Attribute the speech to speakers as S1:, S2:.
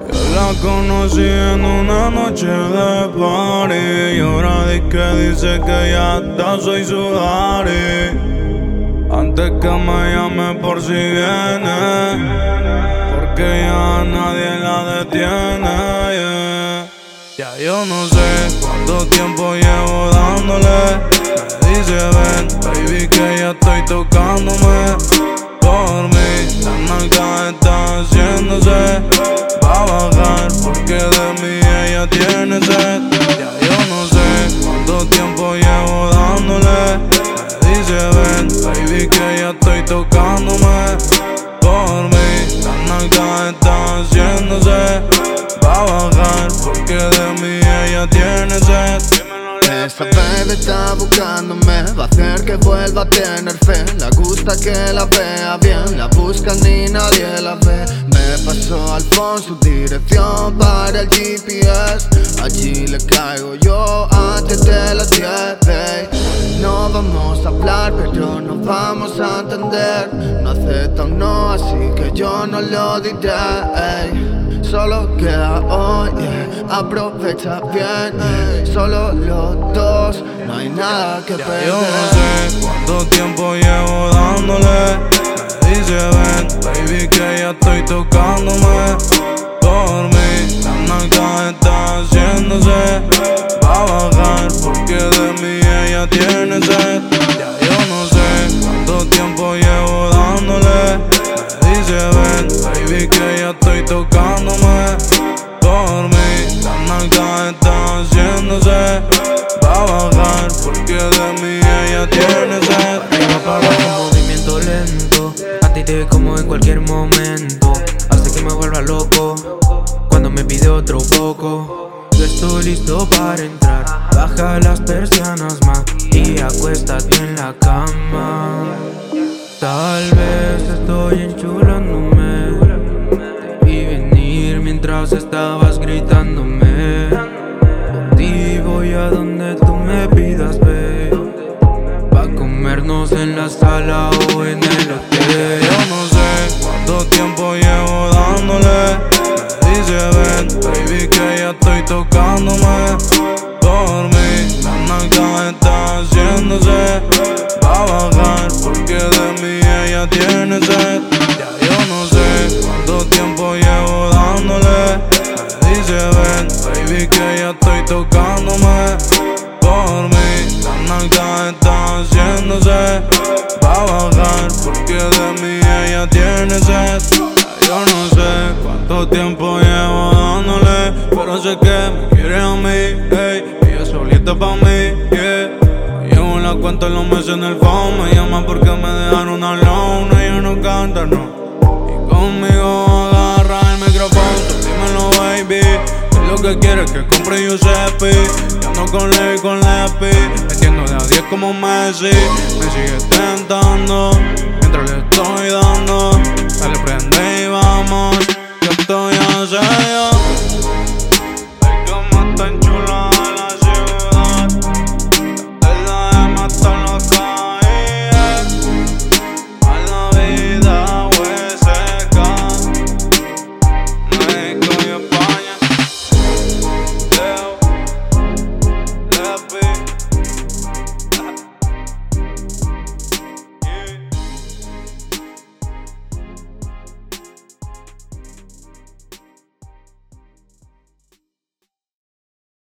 S1: Yo la conocí en una noche de party y ahora dice que ya está, soy su daddy. Antes que me llame por si viene, porque ya nadie la detiene, yeah. Ya yo no sé cuánto tiempo llevo dándole. Me dice ven, baby, que ya estoy tocándome. Por mí, la nalga está haciéndose. Va a bajar porque de mí ella tiene sed. Ya yo no sé cuánto tiempo llevo dándole. Me dice ven, baby, que ya estoy tocándome. Por mí, la nalga está haciéndose. Va a bajar porque de mí ella tiene sed.
S2: Esa baby está buscándome, va a hacer que vuelva a tener fe. Le gusta que la vea bien, la busca ni nadie la ve. Me pasó al phone su dirección para el GPS. Allí le caigo yo antes de las 10, babe. No vamos a hablar, pero nos vamos a entender. No acepta un no, así que yo no lo diré, ey. Solo queda hoy, yeah. Aprovecha bien, solo los dos, no hay nada que perder.
S1: Yo no sé cuánto tiempo llevo dándole. Me dice ven, baby, que ya estoy tocándome. Por mí, la nalga está haciéndose. Va a bajar porque de mí ella tiene sed. Ya yo no sé cuánto tiempo llevo dándole. Me dice ven, baby, que ya estoy tocándome. Por mí, la nalga está haciéndose. Va a bajar porque de mí ella tiene sed.
S3: Arriba para abajo, movimiento lento. A ti te como en cualquier momento. Hasta que me vuelva loco cuando me pide otro poco. Yo estoy listo para entrar. Baja las persianas más y acuéstate en la cama. Tal vez estoy enchulándome. Te vi venir mientras estabas gritándome. Por ti voy a donde tú me pidas, babe. Pa' comernos en la sala o en el hotel.
S1: Yo no sé cuánto tiempo llevo dándole. Me dice ven, baby, que ya estoy tocándome. Por mí, la nalga está haciéndose. Va a bajar porque de mí ella tiene sed. Ya yo no sé cuánto tiempo llevo dándole. Me dice ven, baby, que ya estoy tocándome. Por mí, la nalga está haciéndose. Va a bajar porque de mí ella tiene sed. Ya yo no sé cuánto tiempo llevo dándole, pero sé que me quiere a mí, ey. Ella solita pa' mí, yeah. Llevo la cuenta los meses en el phone. Me llama porque me dejaron alone. Ella no canta, no. Y conmigo agarra el micrófono. Dímelo, baby. Es lo que quieres que compre Giuseppe. Yo ando con Levi, con Lepi. Metiendo de a 10 como Messi. Me sigue tentando mientras le estoy dando.